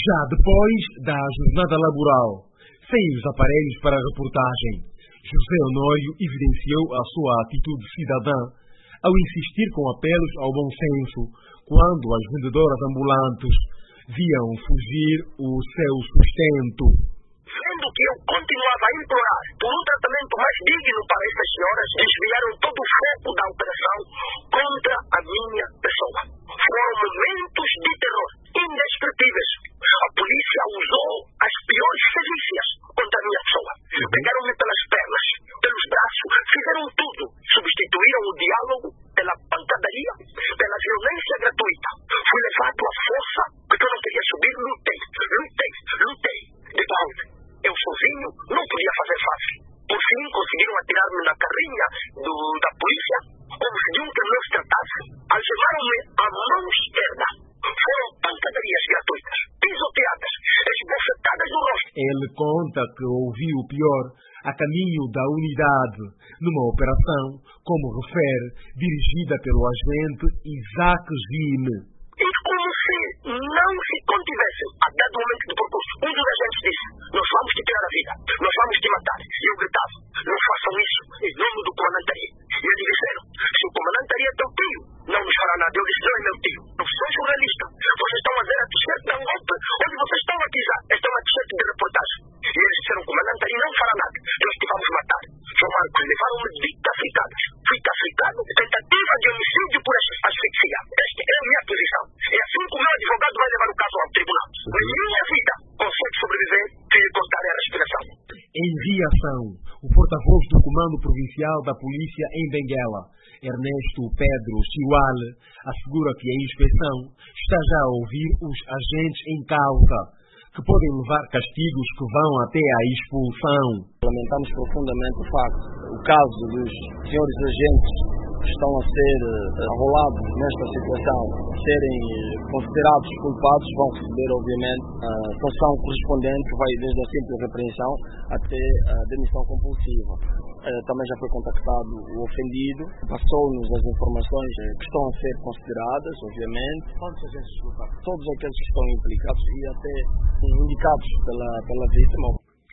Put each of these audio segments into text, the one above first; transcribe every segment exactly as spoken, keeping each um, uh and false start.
Já depois da jornada laboral, sem os aparelhos para a reportagem, José Honório evidenciou a sua atitude cidadã ao insistir com apelos ao bom senso quando as vendedoras ambulantes viam fugir o seu sustento. Sendo que eu continuava a implorar por um tratamento mais digno para estas senhoras, desviaram todo o foco da operação contra a minha pessoa. Foram momentos de terror indescritíveis. A polícia usou as piores sevícias contra a minha pessoa. Pegaram-me pelas pernas, pelos braços, fizeram tudo. Substituíram o diálogo pela pancadaria, pela violência gratuita. Fui levado à força porque eu não queria subir. Lutei, lutei, lutei. Depois, eu sozinho não podia fazer fácil. Por fim, conseguiram atirar-me na carrinha do, da polícia, como se de um que não se tratasse. Algemaram-me a mão esquerda. Foram pancadarias gratuitas, pisoteadas, esbofetadas no rosto. Ele conta que ouviu o pior a caminho da unidade, numa operação, como refere, dirigida pelo agente Isaac Zime. E como se não se contivessem, a dado momento do percurso, um dos agentes disse: nós vamos te tirar a vida, nós vamos te matar. E eu gritava: não façam isso, em nome do comandante Ari. E eles disseram: se o comandante Ari é teu tio, não nos fará nada. Eu disse: não é meu tio, eu sou jornalista. Vocês estão a ver a t-shirt da Angope, onde vocês estão aqui já. Esta é uma t-shirt de reportagem. E eles disseram: o comandante Ari não fará nada, nós te vamos matar. São Marcos, levaram-me de cafritadas. Fui cafritado, tentativa de homicídio por asfixia. Esta é a minha posição. É assim que o meu advogado vai levar o caso ao tribunal. A minha vida consegue sobreviver se lhe cortarem a respiração. Em reação, o porta-voz do Comando Provincial da Polícia em Benguela, Ernesto Pedro Chiwale, assegura que a inspeção está já a ouvir os agentes em causa, que podem levar castigos que vão até a expulsão. Lamentamos profundamente o facto, o caso dos senhores agentes que estão a ser arrolados nesta situação, serem considerados culpados, vão receber, obviamente, a sanção correspondente, que vai desde a simples repreensão até a demissão compulsiva. Também já foi contactado o ofendido, passou-nos as informações que estão a ser consideradas, obviamente. Quantos agentes culpados? Todos aqueles que estão implicados e até indicados pela, pela vítima.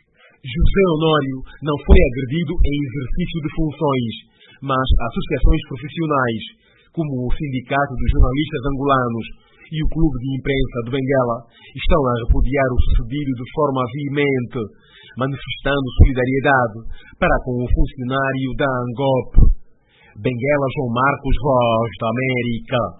José Honório não foi agredido em exercício de funções, mas associações profissionais, como o Sindicato dos Jornalistas Angolanos e o Clube de Imprensa de Benguela, estão a repudiar o sucedido de forma veemente, manifestando solidariedade para com o funcionário da Angope. Benguela, João Marcos, Voz da América.